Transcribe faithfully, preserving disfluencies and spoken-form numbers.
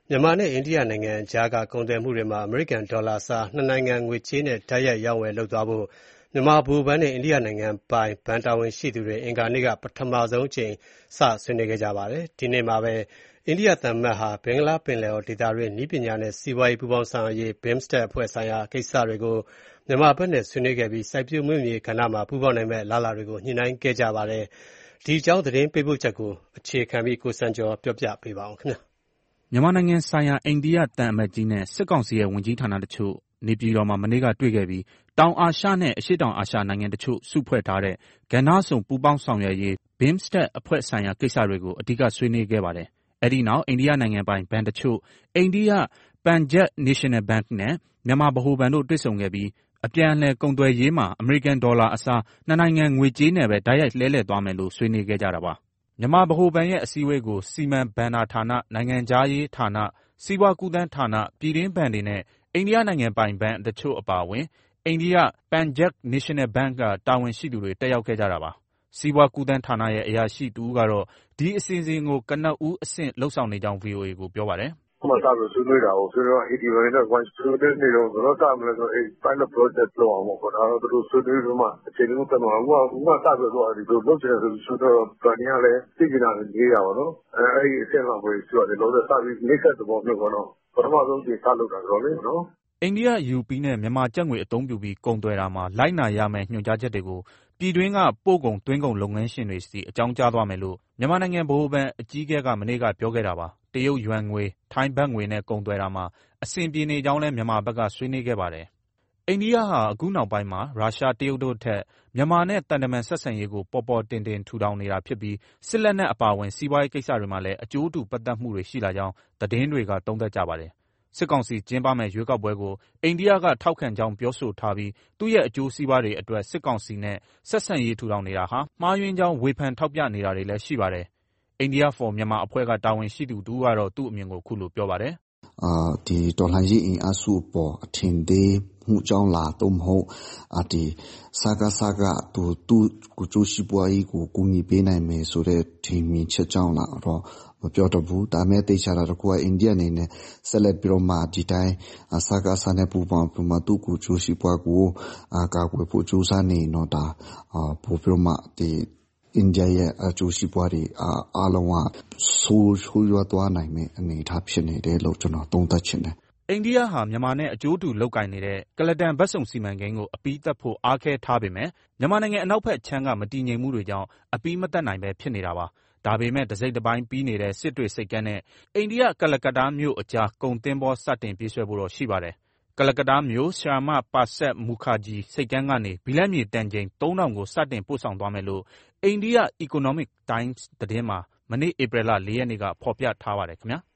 မြန်မာနဲ့အိန္ဒိယနိုင်ငံကြားကကုန်သွယ်မှုတွေမှာအမေရိကန်ဒေါ်လာစားနှစ်နိုင်ငံငွေကြေးနဲ့တိုက်ရိုက်ရောင်းဝယ်လုပ်သွားဖို့မြန်မာဗဟိုဘဏ်နဲ့အိန္ဒိယနိုင်ငံပိုင်ဘဏ်တာဝန်ရှိသူတွေအင်္ဂါနေ့ကပထမဆုံးအကြိမ်စဆွေးနွေးခဲ့ကြပါတယ်။ဒီနေ့မှာပဲအိန္ဒိယသံအမတ်ဟာဘင်္ဂလားပင်လယ်အော်ဒေသတွင်းနည်းပညာနဲ့စီးပွားရေးပူးပေါင်းဆောင်ရွက်ရေး ဘင်မစတက် အဖွဲ့ဆိုင်ရာကိစ္စတွေကိုမြန်မာဘက်နဲ့ဆွေးနွေးခဲ့ပြီးစိုက်ပျိုးမွေးမြူရေးကဏ္ဍမှာပူးပေါင်းနိုင်မယ့်အလားအလာတွေကိုညှိနှိုင်းခဲ့ကြပါတယ်။ဒီအကြောင်းသတင်းပေးပို့ချက်ကိုအခြေခံပြီးကိုစံကျော်ပြောပြပေးပါမယ်။မြန်မာနိုင်ငံဆိုင်ရာအိန္ဒိယသံအမတ်ကြီးနဲ့စစ်ကောင်စီရဲ့ဝန်ကြီးဌာနတချို့နေပြည်တော်မှာမနေ့ကတွေ့ခဲ့ပြီးတောင်အာရှနဲ့အရှေ့တောင်အာရှနိုင်ငံတချို့စုဖွဲ့ထားတဲ့ကဏ္ဍစုံပူးပေါင်းဆောင်ရွက်ရေး ဘင်မစတက်အဖွဲ့ဆိုင်ရာကိစ္စတွေကိုအဓိကဆွေးနွေးခဲ့ပါတယ်။အဲဒီနောက်အိန္ဒိယနိုင်ငံပိုင်ဘဏ်တချို့အိန္ဒိယ Punjab National Bank နဲ့မြန်မာဗဟိုဘဏ်တို့တွေ့ဆုံခဲ့ပြီးအပြန်အလှန်ကုန်သွယ်ရေးမှာအမေရိကန်ဒေါ်လာအစားနှစ်နိုင်ငံငွေကြေးနဲ့ပဲတိုက်ရိုက်လှည့်လည်သွားမယ်လို့ဆွေးနွေးခဲ့ကြတာပါ။မြန်မာဗဟိုဘဏ်ရဲ့အစည်းအဝေးကိုစီမံဘဏ္ဍာဌာန၊နိုင်ငံခြားရေးဌာန၊စီးပွားကူးသန်းဌာန၊ပြည်တွင်းဘဏ်တွေနဲ့အိန္ဒိယနိုင်ငံပိုင်ဘဏ်တချို့အပါအဝင်အိန္ဒိယ Punjab National Bank ကတာဝန်ရှိသူတွေတက်ရောက်ခဲ့ကြတာပါ။စီးပွားကူးသန်းဌာနရဲ့အရာရှိတဦးကတော့ဒီအစီအစဉ်ကိုကနဦးအဆင့်လုပ်ဆောင်နေကြောင်း ဗွီအိုအေကိုပြောပါတယ်။ခုမှစပြီးဆွေးနွေးတာကိုဆွေးနွေးတော့ အေတီဗန်နဲ့ဝိုင်းဆွေးနွေးနေတော့ဘယ်တော့စမလဲဆိုတော့အဲ pilot project လုပ်အောင်ပေါ့ဒါတော့သူတို့ဆွေးနွေးပြီးမှအချိန်လေးတက်မှာအခုကအခုမှစပြီးတော့ဒီလိုလုပ်ချင်တယ်ဆိုပြီးဆွေးနွေးတော့ဗန်နီကလည်းသိကျင်တာလည်းရေးရပါတော့အဲအဲဒီအဆင့်လောက်ပဲဆိုတော့ဒီလိုစပြီးမိတ်ဆက်သဘောမျိုးပေါ့နော်ပထမဆုံးချိန်စလုပ်တာဆိုတော့လေနော်အိန္ဒိယယူပီနဲ့မြန်မာကျပ်ငွေအသုံးပြုပြီးကုန်သွယ်တာမှာလိုက်နာရမယ့်ညွှန်ကြားချက်တွေကိုပြည်တွင်းကပို့ကုန်သွင်းကုန်လုပ်ငန်းရှင်တွေစီအကြောင်းကြားသွားမယ်လို့မြန်မာနိုင်ငံဗဟိုဘဏ်အကြီးအကဲကမနေ့ကပြောခဲ့တာပါ။တရုတ်ယွမ်ငွေ၊ထိုင်းဘတ်ငွေနဲ့ကုန်သွယ်တာမှာအဆင်ပြေနေကြောင်းလည်းမြန်မာဘက်ကဆွေးနွေးခဲ့ပါတယ်။အိန္ဒိယဟာအခုနောက်ပိုင်းမှာရုရှား၊တရုတ်တို့ထက်မြန်မာနဲ့သံတမန်ဆက်ဆံရေးကိုပေါ်ပေါ်တင်တင်ထူထောင်နေတာဖြစ်ပြီးစစ်လက်နက်အပါအဝင်စီးပွားရေးကိစ္စတွေမှာလည်းအကျိုးတူပတ်သက်မှုတွေရှိလာကြောင်းသတင်းတွေကသုံးသပ်ကြပါတယ်။စစ်ကောင်စီကျင်းပမယ့်ရွေးကောက်ပွဲကိုအိန္ဒိယကထောက်ခံကြောင်းပြောဆိုထားပြီးသူ့ရဲ့အကျိုးစီးပွားတွေအတွက်စစ်ကောင်စီနဲ့ဆက်ဆံရေးထူထောင်နေတာဟာမှားယွင်းကြောင်းဝေဖန်ထောက်ပြနေတာတွေလည်းရှိပါတယ်။ India for Myanmar အဖွဲ့ကတာဝန်ရှိသူတဦးကတော့သူ့အမြင်ကိုခုလိုပြောပါတယ်။အာဒီတော်လှန်ရေးအင်အားစုပေါ်အထင်သေးမှုကြောင့်လားသို့မဟုတ်အာဒီစကားစကားသူသူကိုကျိုးရှိပွားရေးကိုကူညီပေးနိုင်မယ်ဆိုတဲ့ထင်မြင်ချက်ကြောင့်လားတော့မပြောတော့ဘူးဒါမဲ့တေချာတာတော့ကိုယ်အိန္ဒိယအနေနဲ့ဆက်လက်ပြီးတော့မှဒီတိုင်းစကားစနဲ့ပူပေါင်းပြီးမှသူ့ကိုကျိုးရှိပွားကိုအာကာကွယ်ဖို့ကြိုးစားနေတော့ဒါအာပို့ပြီးတော့မှဒီအိန္ဒိယရဲ့အကျိုးရှိပွားတွေအားလုံးကဆိုးဆိုးရွားသွားနိုင်မယ့်အနေအထားဖြစ်နေတယ်လို့ကျွန်တော်သုံးသပ်ချင်တယ်။အိန္ဒိယဟာမြန်မာနဲ့အကျိုးတူလုပ်ကိုင်နေတဲ့ကလတန်ဘတ်စုံစီမံကိန်းကိုအပြီးသတ်ဖို့အားခဲထားပေမဲ့မြန်မာနိုင်ငံအနောက်ဘက်ခြမ်းကမတည်ငြိမ်မှုတွေကြောင့်အပြီးမသတ်နိုင်ပဲဖြစ်နေတာပါ။ဒါပေမဲ့တစိမ့်တစ်ပိုင်းပြီးနေတဲ့စစ်တွေစိတ်ကမ်းနဲ့အိန္ဒိယကလကတ္တားမြို့အကြားကုန်သင်္ဘောစတင်ပြေးဆွဲဖို့တော့ရှိပါတယ်။ကလကတ္တားမြို့ရှာမပါဆက်မူခါဂျီစိတ်ကမ်းကနေဘီလက်မြေတန်ချိန်သုံးထောင်ကိုစတင်ပို့ဆောင်သွားမယ်လို့အိန္ဒိယ Economic Times သတင်းမှာမနေ့ဧပြီလလေးရက်နေ့ကဖော်ပြထားပါတယ်ခင်ဗျာ။